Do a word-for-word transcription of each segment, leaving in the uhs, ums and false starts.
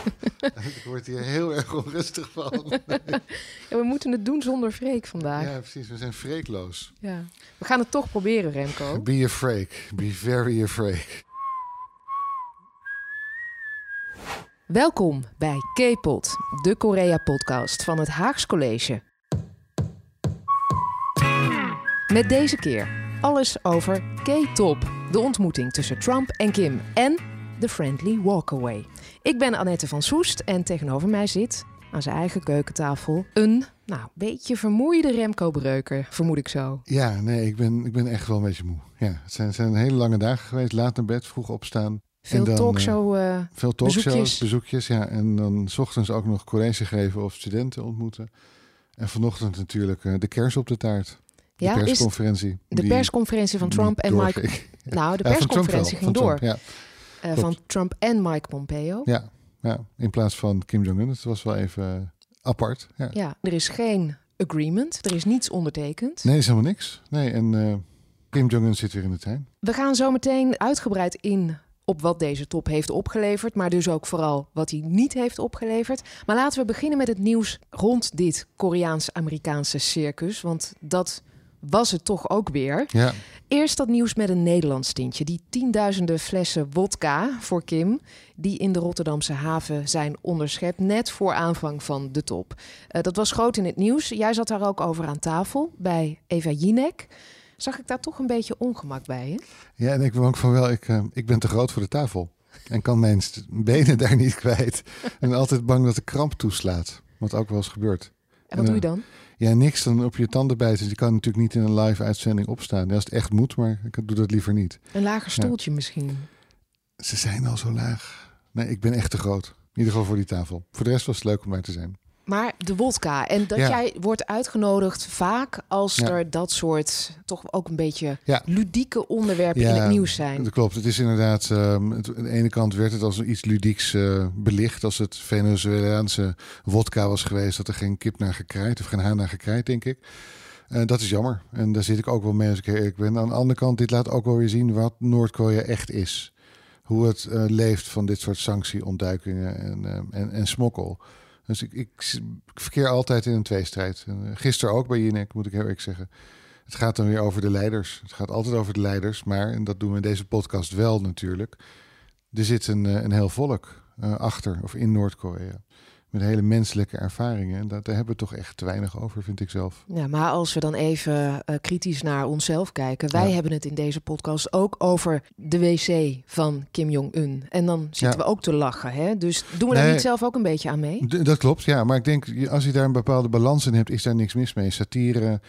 Ik word hier heel erg onrustig van. Ja, we moeten het doen zonder Freek vandaag. Ja, precies. We zijn freekloos. Ja. We gaan het toch proberen, Remco. Be a freak. Be very a freak. Welkom bij K-Pod, de Korea-podcast van het Haags College. Met deze keer alles over K-Top, de ontmoeting tussen Trump en Kim en de Friendly Walkaway. Ik ben Annette van Soest en tegenover mij zit aan zijn eigen keukentafel een, nou, beetje vermoeide Remco Breuker, vermoed ik zo. Ja, nee, ik ben, ik ben echt wel een beetje moe. Ja, het zijn, het zijn hele lange dagen geweest. Laat naar bed, vroeg opstaan. Veel dan, talkshow uh, Veel talkshows, bezoekjes. bezoekjes. Ja, en dan 's ochtends ook nog college geven of studenten ontmoeten. En vanochtend natuurlijk uh, de kers op de taart. De Ja, persconferentie. Is de die, persconferentie van Trump en Mike... Ja. Nou, de Ja, persconferentie van Trump ging wel, door. van Trump, ja. Uh, van Trump en Mike Pompeo. Ja, ja, in plaats van Kim Jong-un. Het was wel even uh, apart. Ja. Ja, er is geen agreement. Er is niets ondertekend. Nee, is helemaal niks. Nee, en uh, Kim Jong-un zit weer in de tuin. We gaan zo meteen uitgebreid in op wat deze top heeft opgeleverd, maar dus ook vooral wat hij niet heeft opgeleverd. Maar laten we beginnen met het nieuws rond dit Koreaans-Amerikaanse circus, want dat was het toch ook weer. Ja. Eerst dat nieuws met een Nederlands tintje. Die tienduizenden flessen wodka voor Kim, die in de Rotterdamse haven zijn onderschept, net voor aanvang van de top. Uh, dat was groot in het nieuws. Jij zat daar ook over aan tafel bij Eva Jinek. Zag ik daar toch een beetje ongemak bij, hè? Ja, en ik ben ook van wel, ik, uh, ik ben te groot voor de tafel. En kan mijn st- benen daar niet kwijt. En altijd bang dat de kramp toeslaat. Wat ook wel eens gebeurt. En wat en, doe je uh, dan? Ja, niks dan op je tanden bijten. Je kan natuurlijk niet in een live uitzending opstaan. Ja, als het echt moet, maar ik doe dat liever niet. Een lager stoeltje ja. misschien. Ze zijn al zo laag. Nee, ik ben echt te groot. In ieder geval voor die tafel. Voor de rest was het leuk om daar te zijn. Maar de wodka. En dat ja. jij wordt uitgenodigd vaak als ja. er dat soort toch ook een beetje ja. ludieke onderwerpen ja, in het nieuws zijn. Dat klopt. Het is inderdaad, um, het, aan de ene kant werd het als iets ludieks uh, belicht. Als het Venezolaanse wodka was geweest, dat er geen kip naar gekraaid of geen haan naar gekraaid, denk ik. Uh, dat is jammer. En daar zit ik ook wel mee als ik heel eerlijk ben. Aan de andere kant, dit laat ook wel weer zien wat Noord-Korea echt is. Hoe het uh, leeft van dit soort sanctieontduikingen en, uh, en, en smokkel. Dus ik, ik, ik verkeer altijd in een tweestrijd. En gisteren ook bij Jinek, moet ik heel eerlijk zeggen. Het gaat dan weer over de leiders. Het gaat altijd over de leiders. Maar, en dat doen we in deze podcast wel natuurlijk. Er zit een, een heel volk uh, achter of in Noord-Korea. Met hele menselijke ervaringen. En dat, daar hebben we toch echt te weinig over, vind ik zelf. Ja, maar als we dan even uh, kritisch naar onszelf kijken. Wij ja. hebben het in deze podcast ook over de wc van Kim Jong-un. En dan zitten ja. we ook te lachen. Hè? Dus doen we nee, daar niet zelf ook een beetje aan mee? D- dat klopt, ja. Maar ik denk, als je daar een bepaalde balans in hebt, is daar niks mis mee. Satire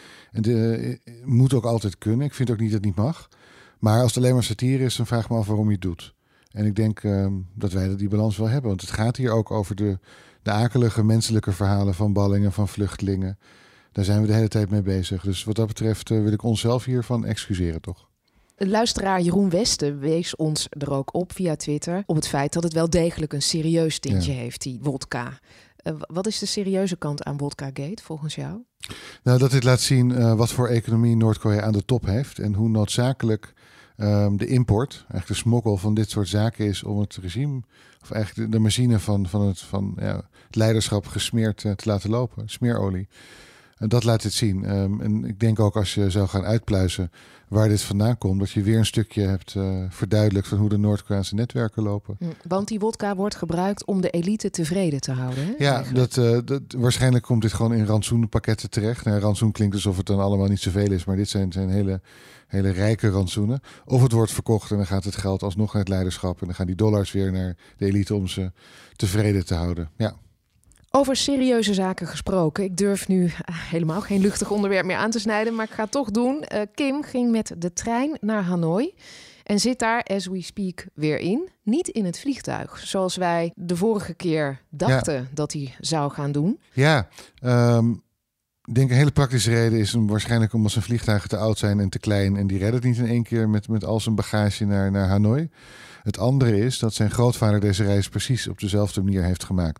de, uh, moet ook altijd kunnen. Ik vind ook niet dat het niet mag. Maar als het alleen maar satire is, dan vraag ik me af waarom je het doet. En ik denk uh, dat wij die balans wel hebben. Want het gaat hier ook over de... De akelige menselijke verhalen van ballingen, van vluchtelingen. Daar zijn we de hele tijd mee bezig. Dus wat dat betreft uh, wil ik onszelf hiervan excuseren, toch? Luisteraar Jeroen Westen wees ons er ook op via Twitter... op het feit dat het wel degelijk een serieus tintje ja. heeft, die wodka. Uh, wat is de serieuze kant aan Wodka-gate volgens jou? Nou, dat dit laat zien uh, wat voor economie Noord-Korea aan de top heeft... en hoe noodzakelijk um, de import, eigenlijk de smokkel van dit soort zaken is... om het regime... of eigenlijk de machine van, van, het, van ja, het leiderschap gesmeerd uh, te laten lopen. Smeerolie. En dat laat dit zien. Um, en ik denk ook als je zou gaan uitpluizen waar dit vandaan komt... dat je weer een stukje hebt uh, verduidelijkt van hoe de Noord-Koreaanse netwerken lopen. Hm, want die wodka wordt gebruikt om de elite tevreden te houden. Hè, ja, dat, uh, dat, waarschijnlijk komt dit gewoon in rantsoenpakketten terecht. Nou, rantsoen klinkt alsof het dan allemaal niet zoveel is... maar dit zijn, zijn hele, hele rijke rantsoenen. Of het wordt verkocht en dan gaat het geld alsnog naar het leiderschap... en dan gaan die dollars weer naar de elite om ze tevreden te houden. Ja. Over serieuze zaken gesproken. Ik durf nu helemaal geen luchtig onderwerp meer aan te snijden, maar ik ga het toch doen. Uh, Kim ging met de trein naar Hanoi en zit daar, as we speak, weer in. Niet in het vliegtuig, zoals wij de vorige keer dachten ja. dat hij zou gaan doen. Ja, um, ik denk een hele praktische reden is hem waarschijnlijk omdat zijn vliegtuigen te oud zijn en te klein. En die redden het niet in één keer met, met al zijn bagage naar, naar Hanoi. Het andere is dat zijn grootvader deze reis precies op dezelfde manier heeft gemaakt.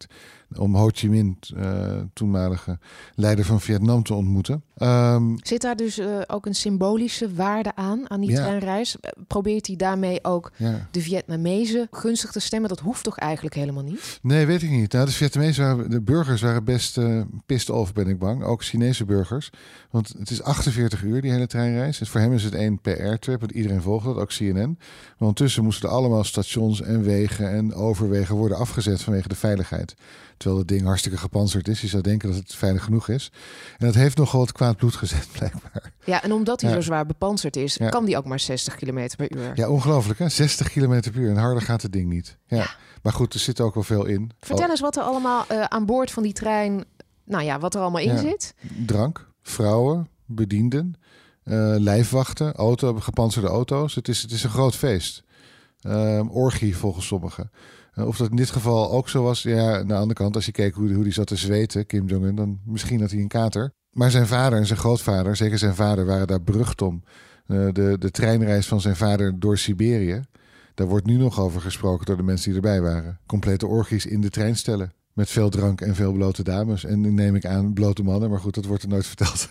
om Ho Chi Minh, uh, toenmalige leider van Vietnam, te ontmoeten. Um, Zit daar dus uh, ook een symbolische waarde aan, aan die ja. treinreis? Probeert hij daarmee ook ja. de Vietnamezen gunstig te stemmen? Dat hoeft toch eigenlijk helemaal niet? Nee, weet ik niet. Nou, de Vietnamezen waren, de burgers waren best uh, pissed off, ben ik bang. Ook Chinese burgers. Want het is achtenveertig uur, die hele treinreis. Dus voor hem is het één P R-trip, want iedereen volgt dat, ook C N N. Maar ondertussen moesten er allemaal stations en wegen en overwegen worden afgezet vanwege de veiligheid. Terwijl het ding hartstikke gepantserd is. Je zou denken dat het veilig genoeg is. En dat heeft nogal wat kwaad bloed gezet, blijkbaar. Ja, en omdat hij ja. zo zwaar bepantserd is, ja. kan die ook maar zestig kilometer per uur. Ja, ongelooflijk hè? zestig kilometer per uur. En harder gaat het ding niet. Ja. ja. Maar goed, er zit ook wel veel in. Vertel oh. eens wat er allemaal uh, aan boord van die trein, nou ja, wat er allemaal in ja. zit. Drank, vrouwen, bedienden, uh, lijfwachten, auto, gepantserde auto's. Het is, het is een groot feest. Uh, orgie volgens sommigen. Uh, of dat in dit geval ook zo was, ja, aan de andere kant, als je keek hoe, hoe die zat te zweten, Kim Jong-un, dan misschien had hij een kater. Maar zijn vader en zijn grootvader, zeker zijn vader, waren daar berucht om. Uh, de, de treinreis van zijn vader door Siberië, daar wordt nu nog over gesproken door de mensen die erbij waren. Complete orgies in de treinstellen. Met veel drank en veel blote dames. En nu neem ik aan blote mannen, maar goed, dat wordt er nooit verteld.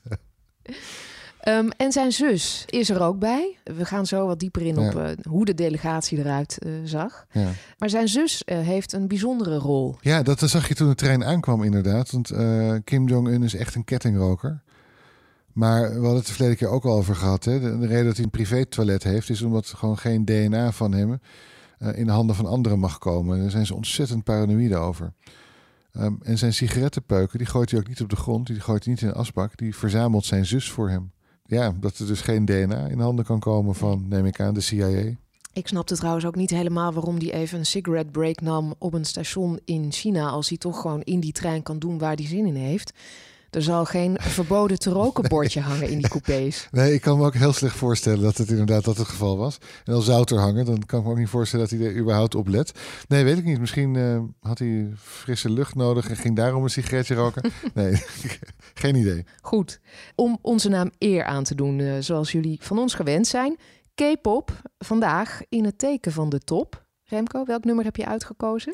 Um, en zijn zus is er ook bij. We gaan zo wat dieper in ja. op uh, hoe de delegatie eruit uh, zag. Ja. Maar zijn zus uh, heeft een bijzondere rol. Ja, dat zag je toen de trein aankwam inderdaad. Want uh, Kim Jong-un is echt een kettingroker. Maar we hadden het de verleden keer ook al over gehad. Hè? De, de reden dat hij een privé-toilet heeft is omdat gewoon geen D N A van hem uh, in de handen van anderen mag komen. Daar zijn ze ontzettend paranoïde over. Um, en zijn sigarettenpeuken, die gooit hij ook niet op de grond. Die gooit hij niet in een asbak. Die verzamelt zijn zus voor hem. Ja, dat er dus geen D N A in handen kan komen van, neem ik aan, de C I A. Ik snapte trouwens ook niet helemaal waarom hij even een cigarette break nam op een station in China, als hij toch gewoon in die trein kan doen waar hij zin in heeft. Er zal geen verboden te roken bordje nee. hangen in die coupés. Nee, ik kan me ook heel slecht voorstellen dat het inderdaad dat het geval was. En als zou het er hangen, dan kan ik me ook niet voorstellen dat hij er überhaupt op let. Nee, weet ik niet. Misschien uh, had hij frisse lucht nodig en ging daarom een sigaretje roken. Nee, geen idee. Goed. Om onze naam eer aan te doen, uh, zoals jullie van ons gewend zijn. K-pop, vandaag in het teken van de top. Remco, welk nummer heb je uitgekozen?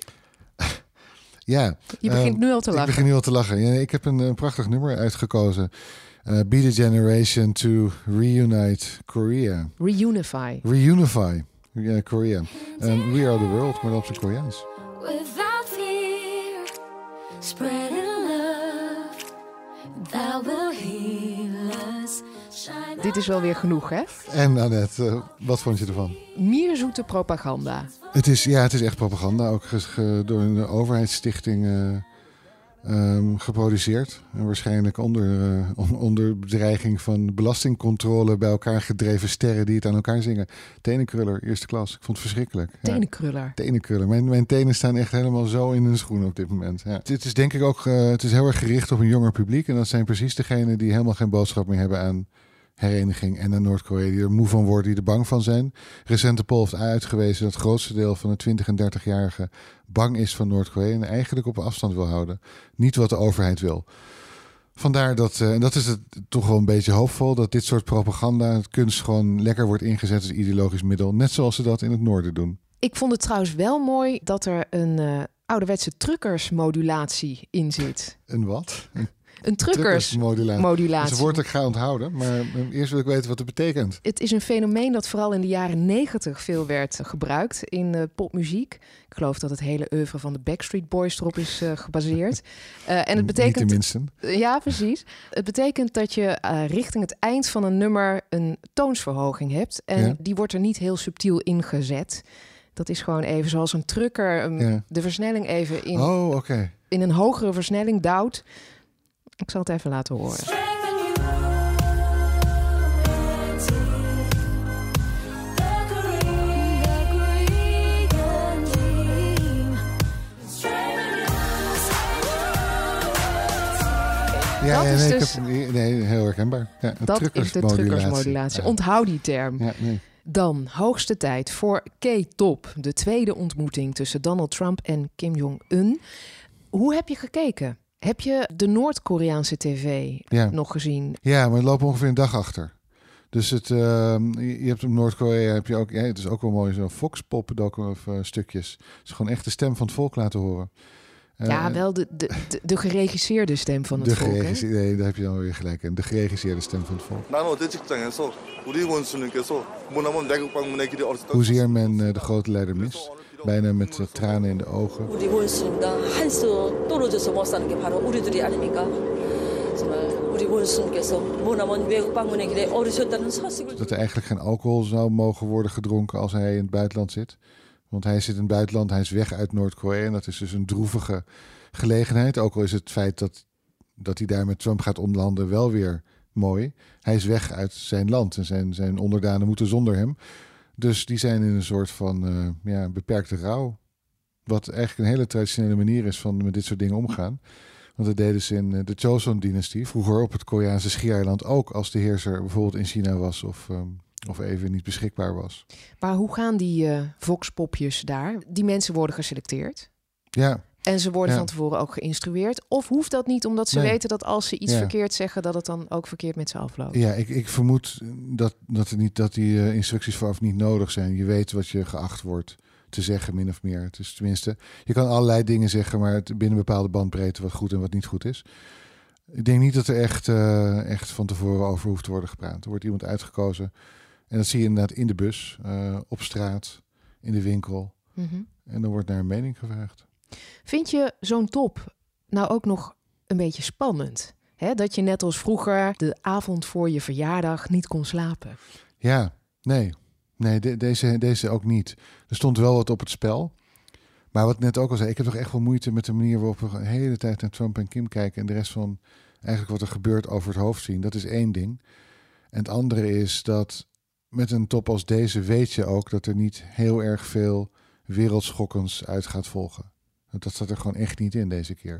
Ja, je begint uh, nu al te lachen. Ik begin nu al te lachen. Ja, ik heb een, een prachtig nummer uitgekozen. Uh, Be the Generation to Reunite Korea. Reunify. Reunify uh, Korea. Um, We Are the World, maar dan op zijn Koreaans. Without fear, spreading love, that will heal us. Dit is wel weer genoeg, hè? En Annette, uh, wat vond je ervan? Mierzoete propaganda. Het is, ja, het is echt propaganda. Ook ge, ge, door een overheidsstichting uh, um, geproduceerd. En waarschijnlijk onder, uh, onder bedreiging van belastingcontrole bij elkaar gedreven sterren die het aan elkaar zingen. Tenenkruller, eerste klas. Ik vond het verschrikkelijk. Tenenkruller. Ja. Tenenkruller. Mijn, mijn tenen staan echt helemaal zo in hun schoenen op dit moment. Ja. Het is denk ik ook uh, het is heel erg gericht op een jonger publiek. En dat zijn precies degenen die helemaal geen boodschap meer hebben aan hereniging en naar Noord-Korea, die er moe van worden, die er bang van zijn. Recente poll heeft uitgewezen dat het grootste deel van de twintig- en dertig-jarigen bang is van Noord-Korea en eigenlijk op afstand wil houden. Niet wat de overheid wil. Vandaar dat, uh, en dat is het toch wel een beetje hoopvol, dat dit soort propaganda, het kunst gewoon lekker wordt ingezet als ideologisch middel, net zoals ze dat in het noorden doen. Ik vond het trouwens wel mooi dat er een uh, ouderwetse truckersmodulatie in zit. Een wat? Een truckersmodulatie. Modulatie. Dat is een woord dat ik ga onthouden, maar eerst wil ik weten wat het betekent. Het is een fenomeen dat vooral in de jaren negentig veel werd gebruikt in uh, popmuziek. Ik geloof dat het hele oeuvre van de Backstreet Boys erop is uh, gebaseerd. Uh, en het betekent, Niet tenminste. Uh, ja, precies. Het betekent dat je uh, richting het eind van een nummer een toonsverhoging hebt. En ja? die wordt er niet heel subtiel ingezet. Dat is gewoon even zoals een trucker um, ja. de versnelling even in, oh, okay. in een hogere versnelling duwt. Ik zal het even laten horen. Ja, dat ja, is nee, dus, ik heb, nee, heel herkenbaar. Ja, dat is de truckersmodulatie. Ja. Onthoud die term. Ja, nee. Dan hoogste tijd voor K-top. De tweede ontmoeting tussen Donald Trump en Kim Jong-un. Hoe heb je gekeken? Heb je de Noord-Koreaanse tv ja. nog gezien? Ja, maar het loopt ongeveer een dag achter. Dus het, uh, je hebt op Noord-Korea heb je ook, ja, het is ook wel mooi, zo'n Fox-pop of uh, stukjes. Het is gewoon echt de stem van het volk laten horen. Uh, ja, wel de, de, de, de geregisseerde stem van het de volk. Geregise- nee, daar heb je dan weer gelijk in. De geregisseerde stem van het volk. Hoezeer men uh, de grote leider mist. Bijna met uh, tranen in de ogen. Dat er eigenlijk geen alcohol zou mogen worden gedronken als hij in het buitenland zit. Want hij zit in het buitenland, hij is weg uit Noord-Korea. En dat is dus een droevige gelegenheid. Ook al is het feit dat, dat hij daar met Trump gaat onderhandelen wel weer mooi. Hij is weg uit zijn land en zijn, zijn onderdanen moeten zonder hem. Dus die zijn in een soort van uh, ja, beperkte rouw. Wat eigenlijk een hele traditionele manier is van met dit soort dingen omgaan. Want dat deden ze in de Joseon-dynastie. Vroeger op het Koreaanse schiereiland ook als de heerser bijvoorbeeld in China was of, um, of even niet beschikbaar was. Maar hoe gaan die uh, voxpopjes daar? Die mensen worden geselecteerd. Ja. En ze worden ja. van tevoren ook geïnstrueerd. Of hoeft dat niet, omdat ze nee. weten dat als ze iets ja. verkeerd zeggen, dat het dan ook verkeerd met ze afloopt? Ja, ik, ik vermoed dat, dat, er niet, dat die uh, instructies vooraf niet nodig zijn. Je weet wat je geacht wordt te zeggen, min of meer. Het is tenminste, je kan allerlei dingen zeggen, maar het, binnen een bepaalde bandbreedte wat goed en wat niet goed is. Ik denk niet dat er echt, uh, echt van tevoren over hoeft te worden gepraat. Er wordt iemand uitgekozen. En dat zie je inderdaad in de bus, uh, op straat, in de winkel. Mm-hmm. En dan wordt naar een mening gevraagd. Vind je zo'n top nou ook nog een beetje spannend? Hè? Dat je net als vroeger de avond voor je verjaardag niet kon slapen. Ja, nee. Nee, de, deze, deze ook niet. Er stond wel wat op het spel. Maar wat ik net ook al zei, ik heb toch echt wel moeite met de manier waarop we de hele tijd naar Trump en Kim kijken en de rest van eigenlijk wat er gebeurt over het hoofd zien. Dat is één ding. En het andere is dat met een top als deze weet je ook dat er niet heel erg veel wereldschokkends uit gaat volgen. Dat staat er gewoon echt niet in deze keer.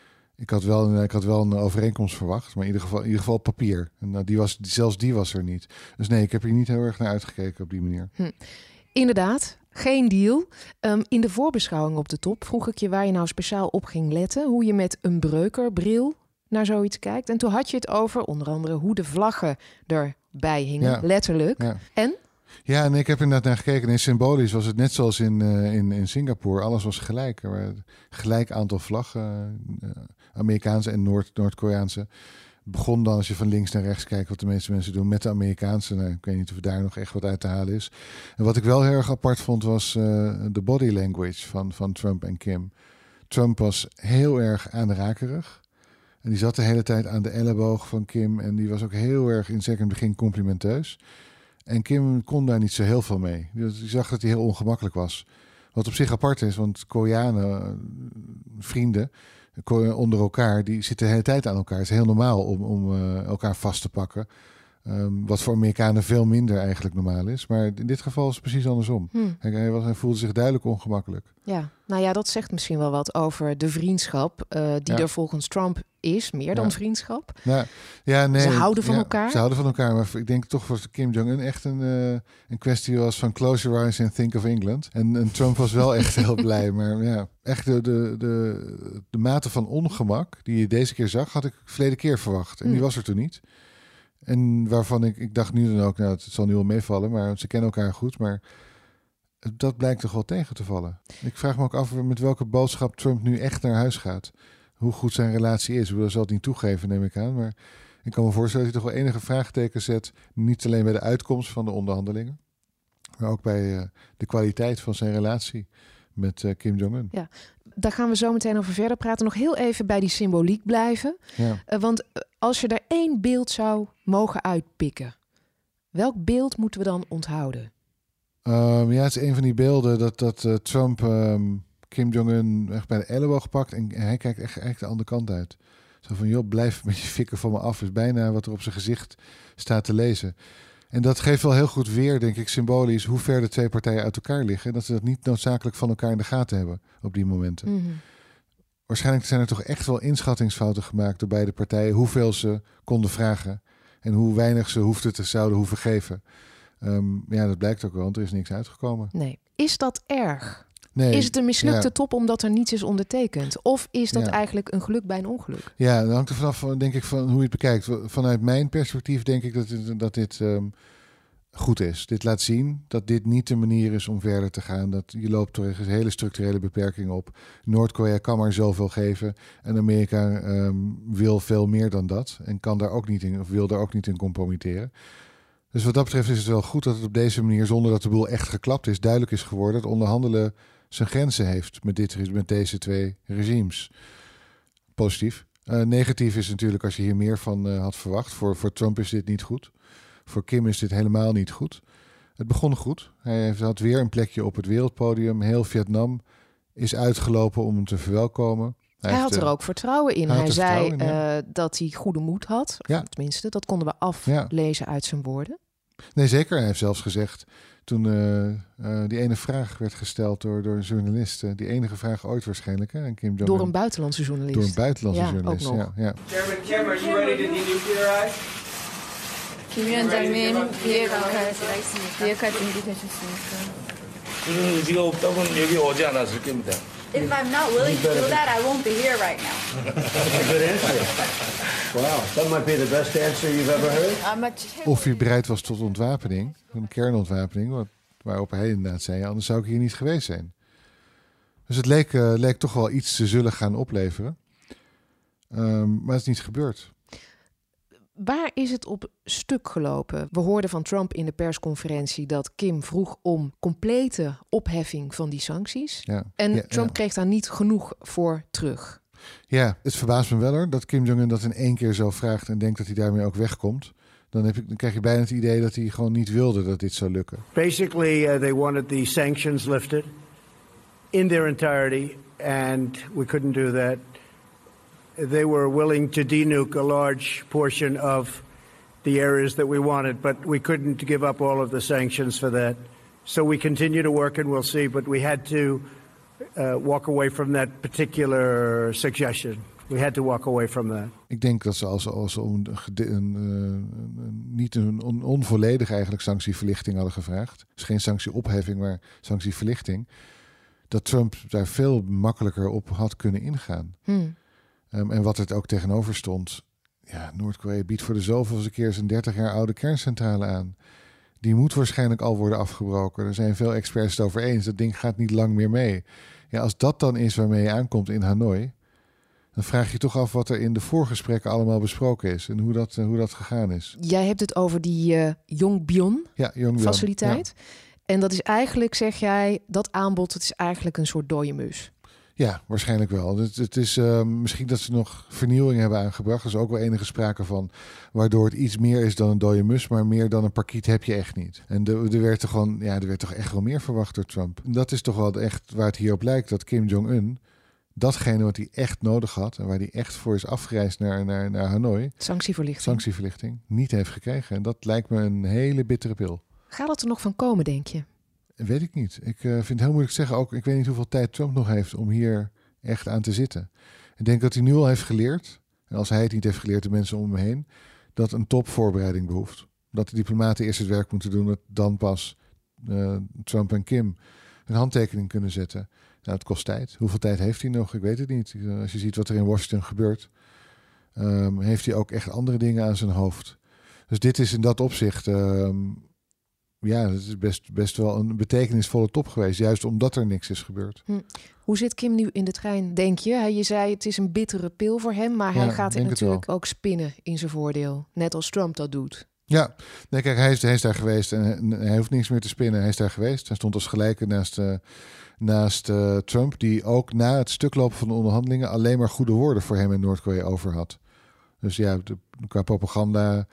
Ik had wel, ik had wel een overeenkomst verwacht, maar in ieder geval, in ieder geval op papier. En nou, die was, zelfs die was er niet. Dus nee, ik heb hier niet heel erg naar uitgekeken op die manier. Hm. Inderdaad, geen deal. Um, in de voorbeschouwing op de top vroeg ik je waar je nou speciaal op ging letten. Hoe je met een breukerbril naar zoiets kijkt. En toen had je het over onder andere hoe de vlaggen erbij hingen, ja. letterlijk. Ja. En? Ja, en ik heb inderdaad naar gekeken. En symbolisch was het net zoals in, uh, in, in Singapore. Alles was gelijk. Er waren gelijk aantal vlaggen. Uh, Amerikaanse en Noord, Noord-Koreaanse. Begon dan, als je van links naar rechts kijkt, wat de meeste mensen doen, met de Amerikaanse. Nou, ik weet niet of daar nog echt wat uit te halen is. En wat ik wel heel erg apart vond, was uh, de body language van, van Trump en Kim. Trump was heel erg aanrakerig. En die zat de hele tijd aan de elleboog van Kim. En die was ook heel erg, in zeker in het begin, complimenteus. En Kim kon daar niet zo heel veel mee. Je zag dat hij heel ongemakkelijk was. Wat op zich apart is, want Koreanen, vrienden onder elkaar, die zitten de hele tijd aan elkaar. Het is heel normaal om, om uh, elkaar vast te pakken. Um, wat voor Amerikanen veel minder eigenlijk normaal is. Maar in dit geval is het precies andersom. Hmm. Hij, hij, was, hij voelde zich duidelijk ongemakkelijk. Ja, nou ja, dat zegt misschien wel wat over de vriendschap uh, die ja. er volgens Trump is. Meer dan ja. vriendschap. Nou, ja, nee, ze houden van ja, elkaar. Ze houden van elkaar. Maar ik denk toch voor Kim Jong-un echt een, uh, een kwestie was van close your eyes and think of England. En, en Trump was wel echt heel blij. Maar ja, echt de, de, de, de mate van ongemak die je deze keer zag, had ik verleden keer verwacht. En Hmm. die was er toen niet. En waarvan ik, ik dacht nu dan ook, nou, het zal nu wel meevallen, maar ze kennen elkaar goed. Maar dat blijkt toch wel tegen te vallen. Ik vraag me ook af met welke boodschap Trump nu echt naar huis gaat. Hoe goed zijn relatie is. Dat zal het niet toegeven, neem ik aan. Maar ik kan me voorstellen dat hij toch wel enige vraagtekens zet. Niet alleen bij de uitkomst van de onderhandelingen, maar ook bij uh, de kwaliteit van zijn relatie met uh, Kim Jong-un. Ja, daar gaan we zo meteen over verder praten. Nog heel even bij die symboliek blijven. Ja. Uh, want uh, als je er één beeld zou mogen uitpikken, welk beeld moeten we dan onthouden? Um, ja, het is een van die beelden dat, dat uh, Trump um, Kim Jong-un echt bij de elleboog pakt en, en hij kijkt echt, echt de andere kant uit. Zo van, joh, blijf met je fikken van me af. Is bijna wat er op zijn gezicht staat te lezen. En dat geeft wel heel goed weer, denk ik, symbolisch hoe ver de twee partijen uit elkaar liggen. Dat ze dat niet noodzakelijk van elkaar in de gaten hebben op die momenten. Mm-hmm. Waarschijnlijk zijn er toch echt wel inschattingsfouten gemaakt door beide partijen. Hoeveel ze konden vragen en hoe weinig ze hoefden te zouden hoeven geven. Um, ja, dat blijkt ook wel, want er is niks uitgekomen. Nee. Is dat erg? Nee, is het een mislukte ja. top omdat er niets is ondertekend? Of is dat Ja. eigenlijk een geluk bij een ongeluk? Ja, dat hangt er vanaf, denk ik, van hoe je het bekijkt. Vanuit mijn perspectief denk ik dat dit, dat dit um, goed is. Dit laat zien dat dit niet de manier is om verder te gaan. Dat je loopt tegen hele structurele beperkingen op. Noord-Korea kan maar zoveel geven. En Amerika um, wil veel meer dan dat. En kan daar ook niet in, of wil daar ook niet in compromitteren. Dus wat dat betreft is het wel goed dat het op deze manier, zonder dat de boel echt geklapt is, duidelijk is geworden dat onderhandelen zijn grenzen heeft met, dit, met deze twee regimes. Positief. Uh, negatief is natuurlijk als je hier meer van uh, had verwacht. Voor, voor Trump is dit niet goed. Voor Kim is dit helemaal niet goed. Het begon goed. Hij had weer een plekje op het wereldpodium. Heel Vietnam is uitgelopen om hem te verwelkomen. Hij, hij heeft, had er ook vertrouwen in. Hij, hij zei in, ja. uh, dat hij goede moed had. Ja. Tenminste, dat konden we aflezen ja. uit zijn woorden. Nee, zeker. Hij heeft zelfs gezegd, toen uh, uh, die ene vraag werd gesteld door, door een journalist. Uh, die enige vraag ooit waarschijnlijk. Hè, Kim Jong-un. Door een buitenlandse journalist. Door een buitenlandse ja, journalist, ook nog. Ja, ja. Chairman Kim, are you ready to denuclearize? 김위원장님 이해가 이해가 준비되셨습니까? 지금 의지가 없다면 여기 오지 않았을 겁니다. If I'm not willing to do that, I won't be here right now. That's a good answer. Wow, that might be the best answer you've ever heard. Of hij bereid was tot ontwapening, een kernontwapening, wat, waarop hij inderdaad zei, anders zou ik hier niet geweest zijn. Dus het leek, uh, leek toch wel iets te zullen gaan opleveren. Um, maar het is niet gebeurd. Waar is het op stuk gelopen? We hoorden van Trump in de persconferentie dat Kim vroeg om complete opheffing van die sancties. Ja, en ja, Trump ja. kreeg daar niet genoeg voor terug. Ja, het verbaast me wel hoor, dat Kim Jong-un dat in één keer zo vraagt en denkt dat hij daarmee ook wegkomt. Dan, heb ik, dan krijg je bijna het idee dat hij gewoon niet wilde dat dit zou lukken. Basically, uh, they wanted the sanctions lifted in their entirety and we couldn't do that. They were willing to denuke a large portion of the areas that we wanted, but we couldn't give up all of the sanctions for that. So we continue to work and we'll see, but we had to uh, walk away from that particular suggestion. We had to walk away from that. Ik denk dat ze als, als een, een, een, een, niet een on, onvolledige eigenlijk sanctieverlichting hadden gevraagd. Dus geen sanctieopheffing, maar sanctieverlichting. Dat Trump daar veel makkelijker op had kunnen ingaan. Hmm. Um, en wat er ook tegenover stond. Ja, Noord-Korea biedt voor de zoveelste keer zijn dertig jaar oude kerncentrale aan. Die moet waarschijnlijk al worden afgebroken. Er zijn veel experts het over eens. Dat ding gaat niet lang meer mee. Ja, als dat dan is waarmee je aankomt in Hanoi, dan vraag je toch af wat er in de voorgesprekken allemaal besproken is. En hoe dat, uh, hoe dat gegaan is. Jij hebt het over die uh, Yongbyon ja, Yongbyon faciliteit. Ja. En dat is eigenlijk, zeg jij, dat aanbod, het is eigenlijk een soort dode mus. Ja, waarschijnlijk wel. Het, het is uh, misschien dat ze nog vernieuwing hebben aangebracht. Er is ook wel enige sprake van. Waardoor het iets meer is dan een dode mus. Maar meer dan een parkiet heb je echt niet. En de, er, werd toch gewoon, ja, er werd toch echt wel meer verwacht door Trump. En dat is toch wel echt waar het hier op lijkt. Dat Kim Jong-un datgene wat hij echt nodig had. En waar hij echt voor is afgereisd naar, naar, naar Hanoi. Sanctieverlichting. Sanctieverlichting. Niet heeft gekregen. En dat lijkt me een hele bittere pil. Gaat het er nog van komen, denk je? Weet ik niet. Ik uh, vind het heel moeilijk te zeggen. Ook, ik weet niet hoeveel tijd Trump nog heeft om hier echt aan te zitten. Ik denk dat hij nu al heeft geleerd, en als hij het niet heeft geleerd, de mensen om hem heen, dat een topvoorbereiding behoeft. Dat de diplomaten eerst het werk moeten doen, dat dan pas uh, Trump en Kim een handtekening kunnen zetten. Nou, het kost tijd. Hoeveel tijd heeft hij nog? Ik weet het niet. Uh, als je ziet wat er in Washington gebeurt, um, heeft hij ook echt andere dingen aan zijn hoofd. Dus dit is in dat opzicht, um, ja, het is best, best wel een betekenisvolle top geweest. Juist omdat er niks is gebeurd. Hm. Hoe zit Kim nu in de trein, denk je? Je zei het is een bittere pil voor hem, maar ja, hij gaat er natuurlijk ook spinnen in zijn voordeel. Net als Trump dat doet. Ja, nee, kijk, hij is, hij is daar geweest en hij hoeft niks meer te spinnen. Hij is daar geweest. Hij stond als gelijke naast, uh, naast uh, Trump, die ook na het stuklopen van de onderhandelingen alleen maar goede woorden voor hem in Noord-Korea over had. Dus ja, de, qua propaganda,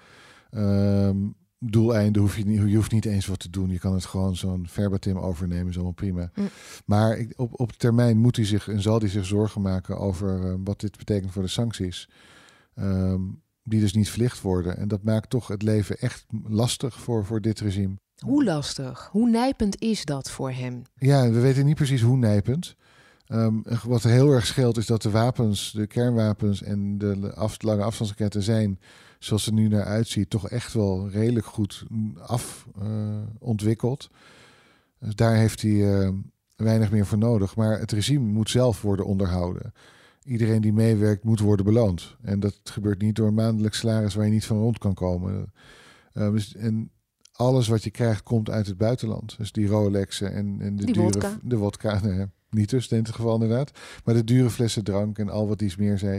Um, doeleinden hoef je, niet, je hoeft niet eens wat te doen. Je kan het gewoon zo'n verbatim overnemen, is allemaal prima. Mm. Maar ik, op, op termijn moet hij zich en zal hij zich zorgen maken over uh, wat dit betekent voor de sancties. Um, die dus niet verlicht worden. En dat maakt toch het leven echt lastig voor, voor dit regime. Hoe lastig? Hoe nijpend is dat voor hem? Ja, we weten niet precies hoe nijpend. Um, wat heel erg scheelt is dat de wapens, de kernwapens en de af, lange afstandsraketten zijn, zoals het nu naar uitziet, toch echt wel redelijk goed af uh, ontwikkeld. Dus daar heeft hij uh, weinig meer voor nodig. Maar het regime moet zelf worden onderhouden. Iedereen die meewerkt moet worden beloond. En dat gebeurt niet door een maandelijks salaris waar je niet van rond kan komen. Uh, dus, en alles wat je krijgt komt uit het buitenland. Dus die Rolexen en, en de Die dure... wodka. De wodka, nee, niet dus in dit geval inderdaad. Maar de dure flessen drank en al wat iets meer zei.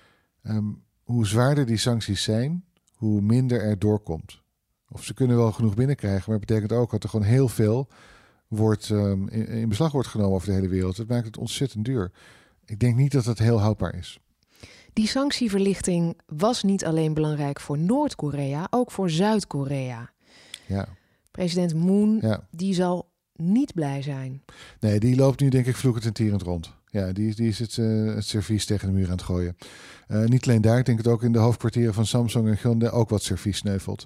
Um, hoe zwaarder die sancties zijn, hoe minder er doorkomt. Of ze kunnen wel genoeg binnenkrijgen, maar het betekent ook dat er gewoon heel veel wordt, um, in, in beslag wordt genomen over de hele wereld. Dat maakt het ontzettend duur. Ik denk niet dat het heel houdbaar is. Die sanctieverlichting was niet alleen belangrijk voor Noord-Korea, ook voor Zuid-Korea. Ja. President Moon, Ja. die zal niet blij zijn. Nee, die loopt nu denk ik vloekend en tierend rond. Ja, die, die is het, uh, het servies tegen de muur aan het gooien. Uh, niet alleen daar, ik denk het ook in de hoofdkwartieren van Samsung en Hyundai ook wat servies sneuvelt.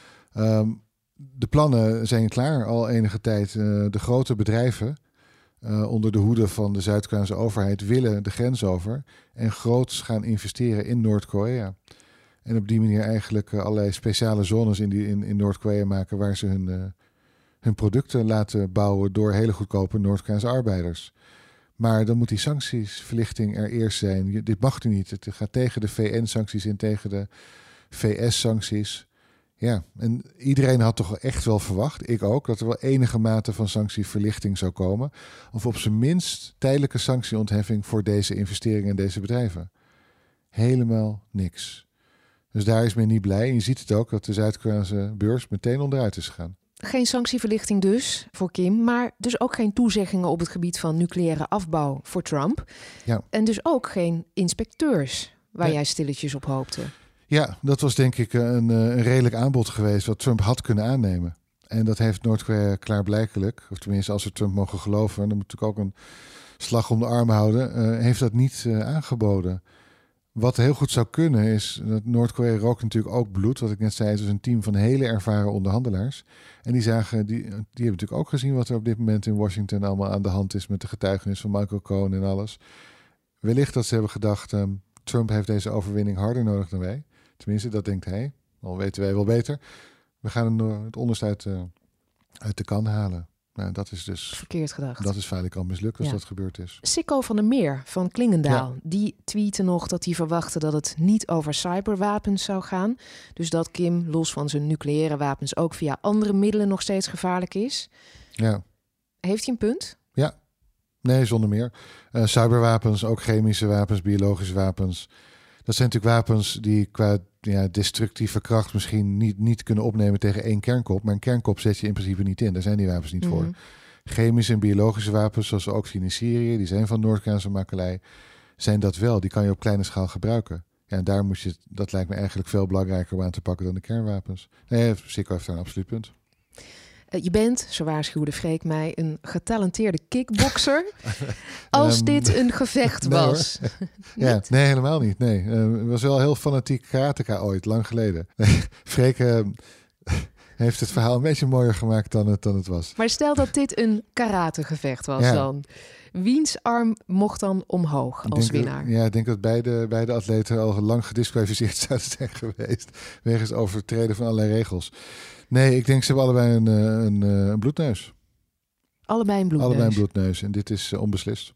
Um, de plannen zijn klaar al enige tijd. Uh, de grote bedrijven uh, onder de hoede van de Zuid-Koreaanse overheid willen de grens over en groots gaan investeren in Noord-Korea. En op die manier eigenlijk uh, allerlei speciale zones in, die, in, in Noord-Korea maken waar ze hun, uh, hun producten laten bouwen door hele goedkope Noord-Koreaanse arbeiders. Maar dan moet die sanctiesverlichting er eerst zijn. Je, dit mag nu niet. Het gaat tegen de V N-sancties in, tegen de V S-sancties. Ja, en iedereen had toch echt wel verwacht, ik ook, dat er wel enige mate van sanctieverlichting zou komen. Of op zijn minst tijdelijke sanctieontheffing voor deze investeringen en deze bedrijven. Helemaal niks. Dus daar is men niet blij. En je ziet het ook dat de Zuid-Koreaanse beurs meteen onderuit is gegaan. Geen sanctieverlichting dus voor Kim, maar dus ook geen toezeggingen op het gebied van nucleaire afbouw voor Trump. Ja. En dus ook geen inspecteurs waar Nee. jij stilletjes op hoopte. Ja, dat was denk ik een, een redelijk aanbod geweest wat Trump had kunnen aannemen. En dat heeft Noord-Korea klaarblijkelijk, of tenminste als we Trump mogen geloven, dan moet natuurlijk ook een slag om de arm houden, uh, heeft dat niet uh, aangeboden. Wat heel goed zou kunnen is, dat Noord-Korea rookt natuurlijk ook bloed. Wat ik net zei, het is een team van hele ervaren onderhandelaars. En die zagen, die, die hebben natuurlijk ook gezien wat er op dit moment in Washington allemaal aan de hand is met de getuigenis van Michael Cohen en alles. Wellicht dat ze hebben gedacht, um, Trump heeft deze overwinning harder nodig dan wij. Tenminste, dat denkt hij. Al weten wij wel beter. We gaan het onderste uit, uh, uit de kan halen. Nou, dat is dus Verkeerd gedacht. dat is feitelijk al mislukt als Ja. dat gebeurd is. Sikko van der Meer van Klingendaal, Ja. die tweette nog dat hij verwachtte dat het niet over cyberwapens zou gaan. Dus dat Kim, los van zijn nucleaire wapens, ook via andere middelen nog steeds gevaarlijk is. Ja. Heeft hij een punt? Ja, nee, zonder meer. Uh, cyberwapens, ook chemische wapens, biologische wapens. Dat zijn natuurlijk wapens die qua ja, destructieve kracht misschien niet, niet kunnen opnemen tegen één kernkop. Maar een kernkop zet je in principe niet in. Daar zijn die wapens niet voor. Mhm. Chemische en biologische wapens, zoals we ook zien in Syrië, die zijn van Noord-Koreaanse makelij, zijn dat wel. Die kan je op kleine schaal gebruiken. Ja, en daar moet je, dat lijkt me eigenlijk veel belangrijker om aan te pakken dan de kernwapens. Nee, Sikko heeft daar een absoluut punt. Uh, je bent, zo waarschuwde Freek mij, een getalenteerde kickbokser. Als Um, dit een gevecht nee, was. Ja, Niet? nee, helemaal niet. Nee, uh, het was wel heel fanatiek karateka ooit, lang geleden. Freek uh, heeft het verhaal een beetje mooier gemaakt dan het, dan het was. Maar stel dat dit een karategevecht was Ja. dan. Wiens arm mocht dan omhoog Ik als denk winnaar? Dat, ja, ik denk dat beide, beide atleten al lang gedisqualificeerd zouden zijn geweest. Wegens overtreden van allerlei regels. Nee, ik denk ze hebben allebei een, een, een bloedneus. Allebei een bloedneus. Allebei een bloedneus. En dit is uh, onbeslist.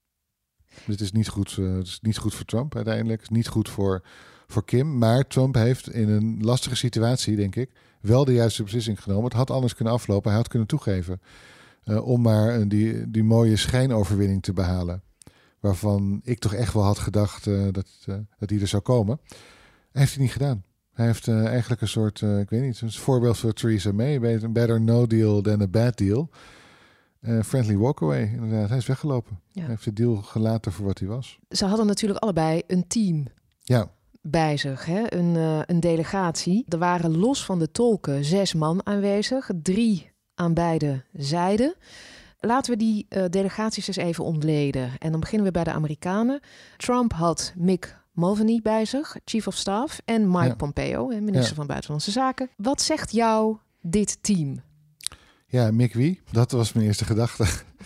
Dit is niet goed, uh, het is niet goed voor Trump uiteindelijk. Het is niet goed voor, voor Kim. Maar Trump heeft in een lastige situatie, denk ik, wel de juiste beslissing genomen. Het had anders kunnen aflopen. Hij had kunnen toegeven. Uh, om maar uh, die, die mooie schijnoverwinning te behalen. Waarvan ik toch echt wel had gedacht uh, dat, uh, dat die er zou komen. Heeft hij niet gedaan. Hij heeft uh, eigenlijk een soort, uh, ik weet niet, een voorbeeld voor Theresa May. Een better no deal than a bad deal. Uh, friendly walkaway, inderdaad. Hij is weggelopen. Ja. Hij heeft de deal gelaten voor wat hij was. Ze hadden natuurlijk allebei een team Ja, bij zich, hè? Een, uh, een delegatie. Er waren los van de tolken zes man aanwezig, drie aan beide zijden. Laten we die uh, delegaties eens even ontleden. En dan beginnen we bij de Amerikanen. Trump had Mick Mulvaney bij zich, chief of staff, en Mike Ja. Pompeo, minister Ja. van Buitenlandse Zaken. Wat zegt jou dit team? ja, Mick wie? Dat was mijn eerste gedachte.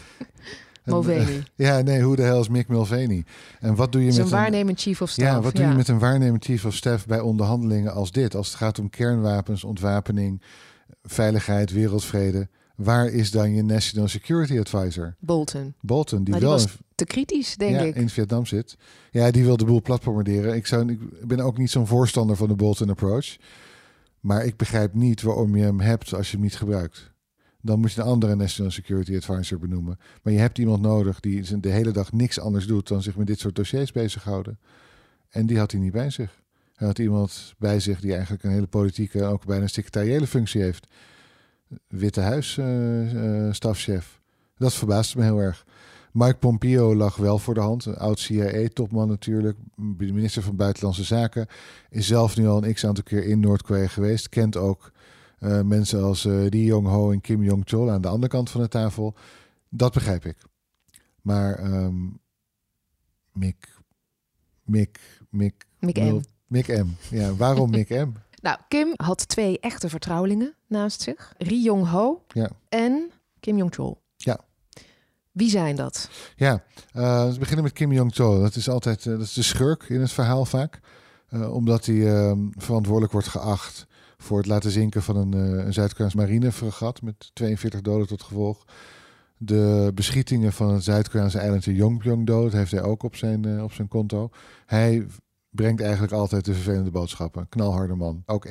En, Mulvaney. uh, ja, nee, hoe de hel is Mick Mulvaney? En wat doe je Is met een waarnemend chief of staff. Ja, wat doe je met een waarnemend chief of staff bij onderhandelingen als dit? Als het gaat om kernwapens, ontwapening, veiligheid, wereldvrede. Waar is dan je National Security Advisor? Bolton. Bolton, die Maar die wel was in, te kritisch, denk ja, ik. in Vietnam zit. Ja, die wil de boel platformerderen. Ik, zou, ik ben ook niet zo'n voorstander van de Bolton approach. Maar ik begrijp niet waarom je hem hebt als je hem niet gebruikt. Dan moet je een andere National Security Advisor benoemen. Maar je hebt iemand nodig die de hele dag niks anders doet dan zich met dit soort dossiers bezighouden. En die had hij niet bij zich. Hij had iemand bij zich die eigenlijk een hele politieke, ook bijna een secretariële functie heeft. Witte Huis uh, uh, stafchef. Dat verbaasde me heel erg. Mike Pompeo lag wel voor de hand. Een oud C I A-topman natuurlijk. Minister van Buitenlandse Zaken. Is zelf nu al een x-aantal keer in Noord-Korea geweest. Kent ook uh, mensen als uh, Lee Jong-ho en Kim Jong-chol aan de andere kant van de tafel. Dat begrijp ik. Maar um, Mick... Mick... Mick... Mick M. Mick M. Ja, waarom Mick M? Nou, Kim had twee echte vertrouwelingen naast zich. Ri Yong-ho ja. en Kim Jong-chol. Ja. Wie zijn dat? Ja, uh, we beginnen met Kim Jong-chol. Dat is altijd uh, dat is de schurk in het verhaal vaak. Uh, omdat hij uh, verantwoordelijk wordt geacht voor het laten zinken van een, uh, een Zuid-Koreaans marinefregat met tweeënveertig doden tot gevolg. De beschietingen van het Zuid-Koreaanse eilandje Yongbyon-do heeft hij ook op zijn, uh, op zijn konto. Hij brengt eigenlijk altijd de vervelende boodschappen. Knalharde man. Ook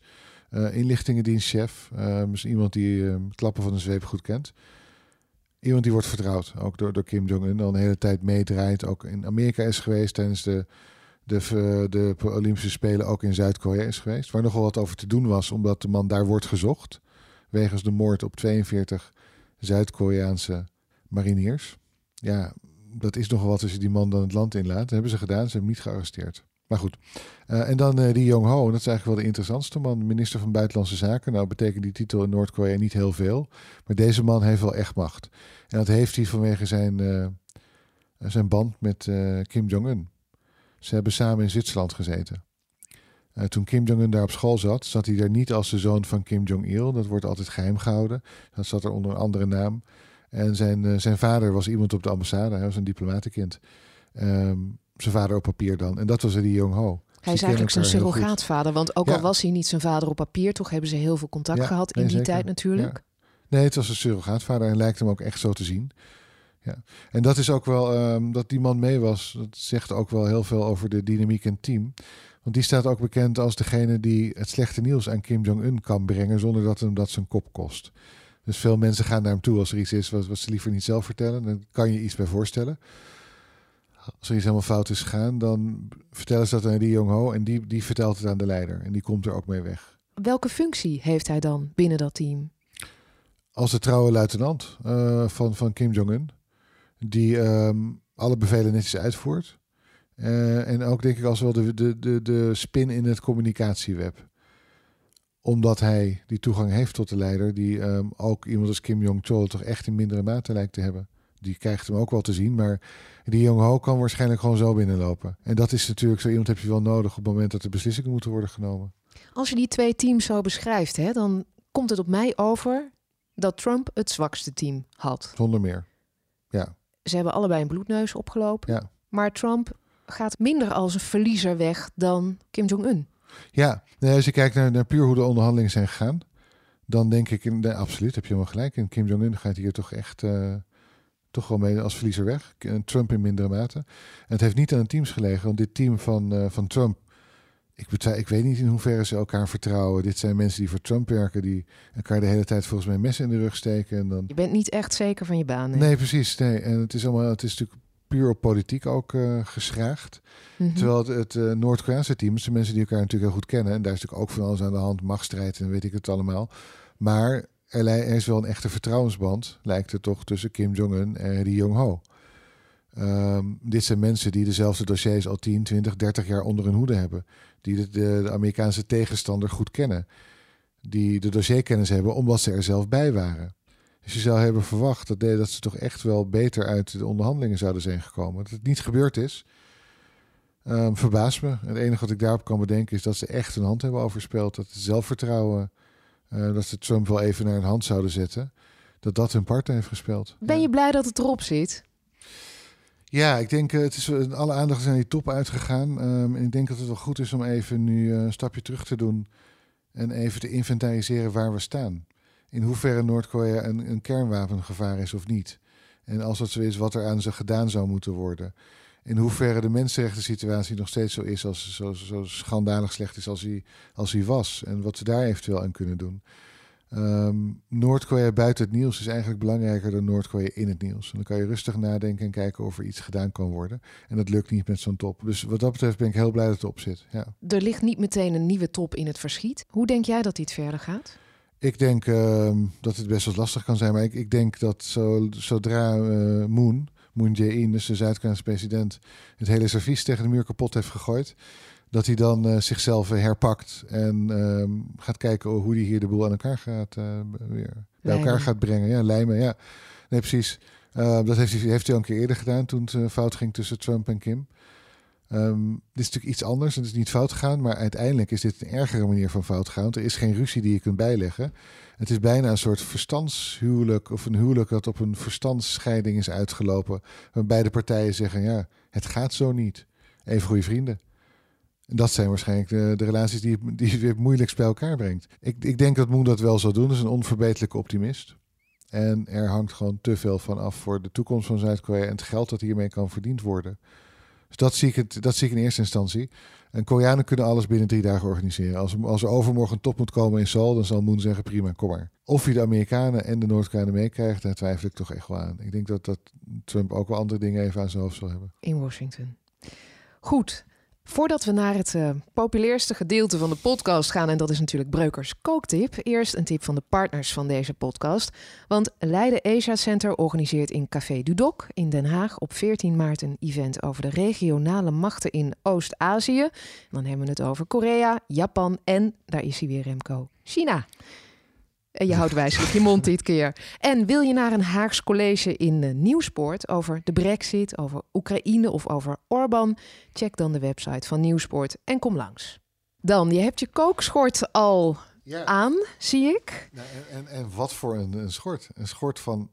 ex-inlichtingendienstchef. Uh, uh, dus iemand die uh, klappen van de zweep goed kent. Iemand die wordt vertrouwd, ook door, door Kim Jong-un, al een hele tijd meedraait. Ook in Amerika is geweest tijdens de, de, de, de Olympische Spelen, ook in Zuid-Korea is geweest. Waar nogal wat over te doen was, omdat de man daar wordt gezocht. Wegens de moord op tweeënveertig Zuid-Koreaanse mariniers. Ja, dat is nogal wat als je die man dan het land inlaat. Dat hebben ze gedaan, ze hebben hem niet gearresteerd. Maar goed. Uh, en dan uh, die Jong-ho, dat is eigenlijk wel de interessantste man. Minister van Buitenlandse Zaken. Nou betekent die titel in Noord-Korea niet heel veel. Maar deze man heeft wel echt macht. En dat heeft hij vanwege zijn, uh, zijn band met uh, Kim Jong-un. Ze hebben samen in Zwitserland gezeten. Uh, toen Kim Jong-un daar op school zat, zat hij daar niet als de zoon van Kim Jong-il. Dat wordt altijd geheim gehouden. Dat zat er onder een andere naam. En zijn, uh, zijn vader was iemand op de ambassade. Hij was een diplomatenkind. Um, zijn vader op papier dan. En dat was Ri Yong-ho. Hij is eigenlijk zijn surrogaatvader. Want ook ja. al was hij niet zijn vader op papier, toch hebben ze heel veel contact ja, gehad in nee, die zeker. tijd natuurlijk. Ja. Nee, het was een surrogaatvader en lijkt hem ook echt zo te zien. Ja. En dat is ook wel, um, dat die man mee was, dat zegt ook wel heel veel over de dynamiek in het team. Want die staat ook bekend als degene die het slechte nieuws aan Kim Jong-un kan brengen zonder dat hem dat zijn kop kost. Dus veel mensen gaan naar hem toe als er iets is wat, wat ze liever niet zelf vertellen. Dan kan je iets bij voorstellen. Als er iets helemaal fout is gegaan, dan vertellen ze dat aan Ri Yong-ho en die, die vertelt het aan de leider. En die komt er ook mee weg. Welke functie heeft hij dan binnen dat team? Als de trouwe luitenant uh, van, van Kim Jong-un. Die um, alle bevelen netjes uitvoert. Uh, en ook denk ik als wel de, de, de, de spin in het communicatieweb. Omdat hij die toegang heeft tot de leider. Die um, ook iemand als Kim Jong-chol toch echt in mindere mate lijkt te hebben. Die krijgt hem ook wel te zien. Maar die Jong-ho kan waarschijnlijk gewoon zo binnenlopen. En dat is natuurlijk zo iemand heb je wel nodig op het moment dat er beslissingen moeten worden genomen. Als je die twee teams zo beschrijft, hè, dan komt het op mij over dat Trump het zwakste team had. Zonder meer, ja. Ze hebben allebei een bloedneus opgelopen. Ja. Maar Trump gaat minder als een verliezer weg dan Kim Jong-un. Ja, nee, als je kijkt naar, naar puur hoe de onderhandelingen zijn gegaan, dan denk ik, nee, absoluut, heb je helemaal gelijk. En Kim Jong-un gaat hier toch echt uh, toch wel mee als verliezer weg. En Trump in mindere mate. En het heeft niet aan de teams gelegen, want dit team van, uh, van Trump, ik, betwij, ik weet niet in hoeverre ze elkaar vertrouwen. Dit zijn mensen die voor Trump werken, die elkaar de hele tijd volgens mij messen in de rug steken. En dan... Je bent niet echt zeker van je baan. Nee, nee precies. Nee. En het is allemaal, het is natuurlijk puur op politiek ook uh, geschraagd. Mm-hmm. Terwijl het, het uh, Noord-Koreaanse team, het zijn mensen die elkaar natuurlijk heel goed kennen. En daar is natuurlijk ook van alles aan de hand, machtsstrijd en weet ik het allemaal. Maar er, er is wel een echte vertrouwensband, lijkt het toch, tussen Kim Jong-un en Ri Yong-ho. Um, dit zijn mensen die dezelfde dossiers al tien, twintig, dertig jaar onder hun hoede hebben. Die de, de, de Amerikaanse tegenstander goed kennen. Die de dossierkennis hebben omdat ze er zelf bij waren. Dus je zou hebben verwacht dat, dat ze toch echt wel beter uit de onderhandelingen zouden zijn gekomen. Dat het niet gebeurd is, um, verbaast me. Het enige wat ik daarop kan bedenken is dat ze echt een hand hebben overspeeld. Dat het zelfvertrouwen, uh, dat ze Trump wel even naar een hand zouden zetten, dat dat hun partner heeft gespeeld. Ben je ja. blij dat het erop zit? Ja, ik denk, uh, het is, uh, alle aandacht is naar die top uitgegaan. Um, en ik denk dat het wel goed is om even nu uh, een stapje terug te doen en even te inventariseren waar we staan. In hoeverre Noord-Korea een, een kernwapengevaar is of niet. En als dat zo is, wat er aan ze gedaan zou moeten worden. in hoeverre de mensenrechten situatie nog steeds zo is, als zo, zo schandalig slecht is als hij, als hij was. En wat ze daar eventueel aan kunnen doen. Um, Noord-Korea buiten het nieuws is eigenlijk belangrijker dan Noord-Korea in het nieuws. En dan kan je rustig nadenken en kijken of er iets gedaan kan worden. En dat lukt niet met zo'n top. Dus wat dat betreft ben ik heel blij dat het op zit. Ja. Er ligt niet meteen een nieuwe top in het verschiet. Hoe denk jij dat dit verder gaat? Ik denk uh, dat het best wel lastig kan zijn. Maar ik, ik denk dat zo, zodra uh, Moon, Moon Jae-in, dus de Zuid-Koreaanse president, het hele servies tegen de muur kapot heeft gegooid, dat hij dan uh, zichzelf herpakt en uh, gaat kijken hoe hij hier de boel aan elkaar gaat, uh, weer bij elkaar gaat brengen. Ja, lijmen, ja. Nee, precies. Uh, dat heeft hij, heeft hij al een keer eerder gedaan toen het uh, fout ging tussen Trump en Kim. Um, dit is natuurlijk iets anders. Het is niet fout gegaan, maar uiteindelijk is dit een ergere manier van fout gaan. Want er is geen ruzie die je kunt bijleggen. Het is bijna een soort verstandshuwelijk of een huwelijk dat op een verstandsscheiding is uitgelopen. Waar beide partijen zeggen, ja, het gaat zo niet. Even goede vrienden. En dat zijn waarschijnlijk de, de relaties die, die je weer moeilijkst bij elkaar brengt. Ik, ik denk dat Moon dat wel zal doen. Dat is een onverbeterlijke optimist. En er hangt gewoon te veel van af voor de toekomst van Zuid-Korea en het geld dat hiermee kan verdiend worden. Dus dat zie ik, het, dat zie ik in eerste instantie. En Koreanen kunnen alles binnen drie dagen organiseren. Als, als er overmorgen een top moet komen in Seoul, dan zal Moon zeggen, prima, kom maar. Of je de Amerikanen en de Noord-Koreanen meekrijgt, daar twijfel ik toch echt wel aan. Ik denk dat, dat Trump ook wel andere dingen even aan zijn hoofd zal hebben. In Washington. Goed. Voordat we naar het uh, populairste gedeelte van de podcast gaan, en dat is natuurlijk Breukers Kooktip, eerst een tip van de partners van deze podcast. Want Leiden Asia Center organiseert in Café Dudok in Den Haag op veertien maart een event over de regionale machten in Oost-Azië. En dan hebben we het over Korea, Japan en, daar is hij weer Remco, China. En je houdt wijselijk je mond dit keer. En wil je naar een Haags college in uh, Nieuwsport over de Brexit, over Oekraïne of over Orbán? Check dan de website van Nieuwsport en kom langs. Dan, je hebt je kookschort al ja. aan, zie ik. Ja, en, en, en wat voor een, een schort? Een schort van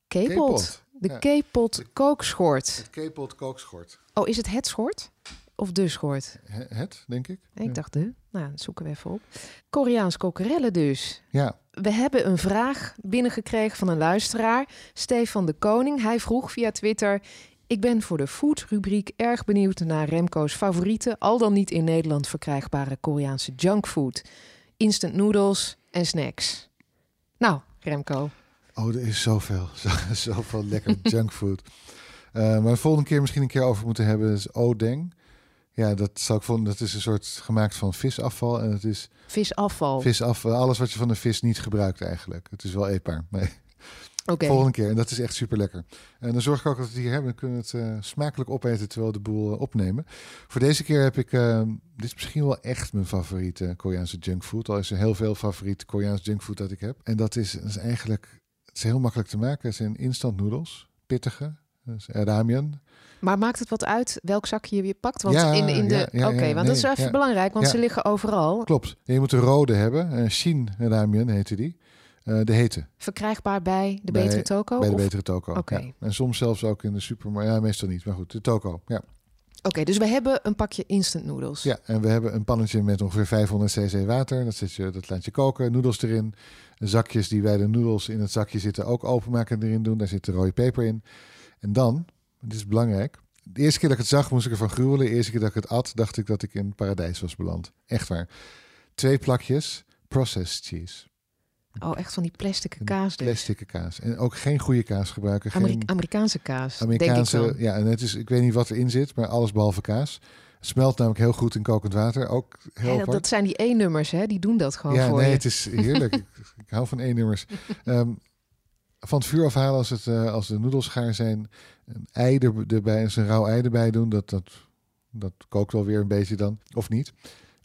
K-pot. De ja. K-pot kookschort. Het K-pot kookschort. Oh, is het het schort? Of de schort? Het, denk ik. Ik ja. dacht de. Nou, dat zoeken we even op. Koreaans kokerellen dus. Ja. We hebben een vraag binnengekregen van een luisteraar, Stefan de Koning. Hij vroeg via Twitter: ik ben voor de food-rubriek erg benieuwd naar Remco's favoriete, al dan niet in Nederland verkrijgbare Koreaanse junkfood. Instant noodles en snacks. Nou, Remco. Oh, er is zoveel. Zoveel lekker junkfood. Uh, maar de volgende keer misschien een keer over moeten hebben is odeng. Ja, dat zou ik vonden. Dat is een soort gemaakt van visafval en het is visafval. Visafval, alles wat je van een vis niet gebruikt eigenlijk. Het is wel eetbaar. Nee. Okay. Volgende keer en dat is echt super lekker. En dan zorg ik ook dat we het hier hebben. Dan kunnen we het uh, smakelijk opeten terwijl we de boel uh, opnemen. Voor deze keer heb ik uh, dit is misschien wel echt mijn favoriete Koreaanse junkfood. Al is er heel veel favoriete Koreaanse junkfood dat ik heb. En dat is, dat is eigenlijk, het is heel makkelijk te maken. Het zijn instant noodles, pittige. Dus ramen. Maar maakt het wat uit welk zakje je pakt? Want ja, in, in de. Ja, ja, Oké, okay, ja, want nee, dat is even ja, belangrijk, want ja. ze liggen overal. Klopt. En je moet de rode hebben. Uh, Shin ramen heette die. Uh, de hete. Verkrijgbaar bij de bij, Betere Toko? Bij de of? Betere Toko. Okay. Ja. En soms zelfs ook in de supermarkt. Ja, meestal niet. Maar goed, de Toko. Ja. Oké, okay, dus we hebben een pakje instant noodles. Ja, en we hebben een pannetje met ongeveer vijfhonderd cc water. Dat, zet je, dat laat je koken. Noedels erin. Zakjes die bij de noedels in het zakje zitten ook openmaken en erin doen. Daar zit de rode peper in. En dan, dit is belangrijk. De eerste keer dat ik het zag, moest ik ervan gruwelen. De eerste keer dat ik het at, dacht ik dat ik in het paradijs was beland. Echt waar. Twee plakjes processed cheese. Oh, echt van die plastic kaas dus. Plastic kaas. En ook geen goede kaas gebruiken. Geen Ameri- Amerikaanse kaas, Amerikaanse, denk ik dan. Ja, en het is, ik weet niet wat erin zit, maar alles behalve kaas. Het smelt namelijk heel goed in kokend water. Ook heel ja, dat zijn die E-nummers, hè? Die doen dat gewoon ja, voor nee, je. het is heerlijk. ik, ik hou van E-nummers. Um, van het vuur afhalen als, het, uh, als de noedels gaar zijn. Een ei er, erbij, een rauw ei erbij doen. Dat, dat, dat kookt wel weer een beetje dan. Of niet.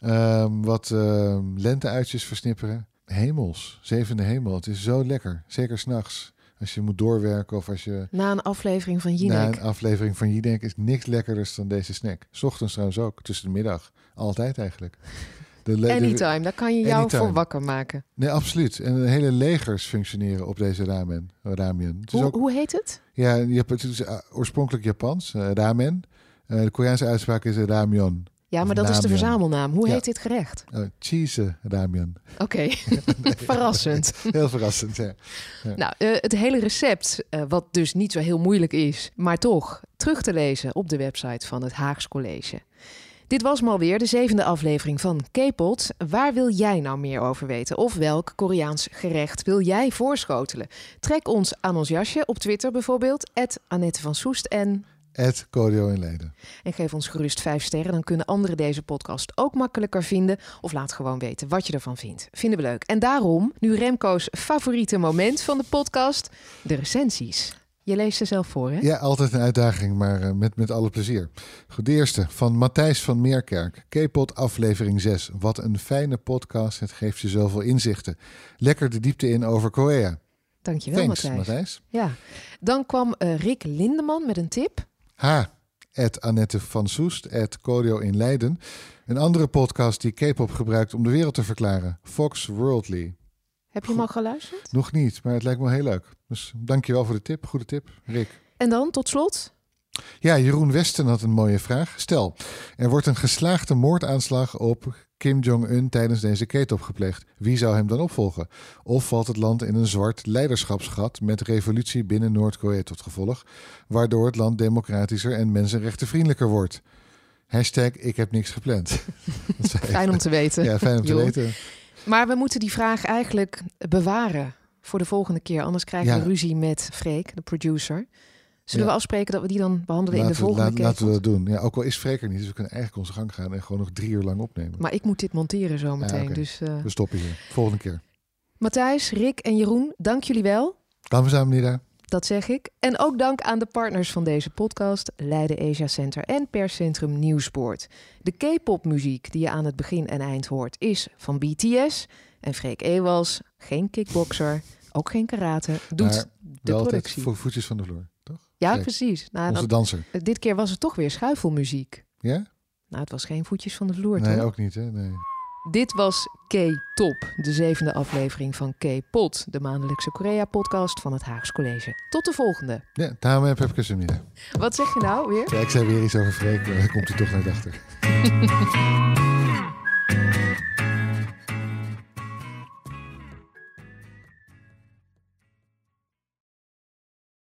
Um, wat uh, lente-uitjes versnipperen. Hemels. Zevende hemel. Het is zo lekker. Zeker 's nachts. Als je moet doorwerken of als je... Na een aflevering van Jinek. Na een aflevering van Jinek is niks lekkerder dan deze snack. 's Ochtends trouwens ook. Tussen de middag. Altijd eigenlijk. De le- Anytime, daar kan je jou Anytime. voor wakker maken. Nee, absoluut. En hele legers functioneren op deze ramen. ramen. Het is Hoe, ook, hoe heet het? ja, je hebt, het is oorspronkelijk Japans, uh, ramen. Uh, de Koreaanse uitspraak is ramyeon. Ja, maar dat is de Ramyeon. verzamelnaam. Hoe Ja. heet dit gerecht? Uh, cheese ramyeon. Oké, okay. Verrassend. Heel verrassend, ja. ja. Nou, uh, het hele recept, uh, wat dus niet zo heel moeilijk is, maar toch terug te lezen op de website van het Haags College. Dit was maar alweer de zevende aflevering van K-Pot. Waar wil jij nou meer over weten? Of welk Koreaans gerecht wil jij voorschotelen? Trek ons aan ons jasje op Twitter bijvoorbeeld, at Annette van Soest en... at Kodio in Leiden. En geef ons gerust vijf sterren, dan kunnen anderen deze podcast ook makkelijker vinden. Of laat gewoon weten wat je ervan vindt. Vinden we leuk. En daarom, nu Remco's favoriete moment van de podcast, de recensies. Je leest ze zelf voor, hè? Ja, altijd een uitdaging, maar uh, met, met alle plezier. Goed, de eerste van Matthijs van Meerkerk. K-Pot aflevering zes. Wat een fijne podcast. Het geeft je zoveel inzichten. Lekker de diepte in over Korea. Dankjewel, Thanks, Matthijs. Matthijs. Ja. Dan kwam uh, Rick Lindeman met een tip. H. at Annette van Soest. At Kodio in Leiden. Een andere podcast die K-pop gebruikt om de wereld te verklaren. Fox Worldly. Heb je hem al geluisterd? Nog niet, maar het lijkt me heel leuk. Dus dankjewel voor de tip. Goede tip, Rick. En dan, tot slot... Ja, Jeroen Westen had een mooie vraag. Stel, er wordt een geslaagde moordaanslag op Kim Jong-un tijdens deze K-top gepleegd. Wie zou hem dan opvolgen? Of valt het land in een zwart leiderschapsgat met revolutie binnen Noord-Korea tot gevolg, waardoor het land democratischer en mensenrechtenvriendelijker wordt? Hashtag ik heb niks gepland. Fijn om te weten. Ja, fijn om te Joh. weten. Maar we moeten die vraag eigenlijk bewaren voor de volgende keer. Anders krijgen Ja. we ruzie met Freek, de producer. Zullen Ja. we afspreken dat we die dan behandelen in de Laten we, volgende laat- keer? laten we dat doen. Ja, ook al is Freek er niet, dus we kunnen eigenlijk onze gang gaan en gewoon nog drie uur lang opnemen. Maar ik moet dit monteren zo meteen. Ja, oké. Dus uh... We stoppen hier. Volgende keer. Matthijs, Rick en Jeroen, dank jullie wel. Kamsahamnida. Dat zeg ik. En ook dank aan de partners van deze podcast, Leiden Asia Center en Perscentrum Nieuwspoort. De K-pop muziek die je aan het begin en eind hoort is van B T S. En Freek Ewals, geen kickboxer, ook geen karate, doet Maar de wel altijd productie. vo- voetjes van de vloer, toch? Ja, Freek, precies. Nou, Onze dan, danser. dit keer was het toch weer schuifelmuziek. Ja? Nou, het was geen voetjes van de vloer, Nee, toch? ook niet, hè? Nee. Dit was K-Top, de zevende aflevering van K-Pot, de maandelijkse Korea-podcast van het Haags College. Tot de volgende. Ja, daarmee heb ik kussenmiddag. Wat zeg je nou weer? Ja, ik zei weer iets over Freek, maar dan komt hij toch naar de achter.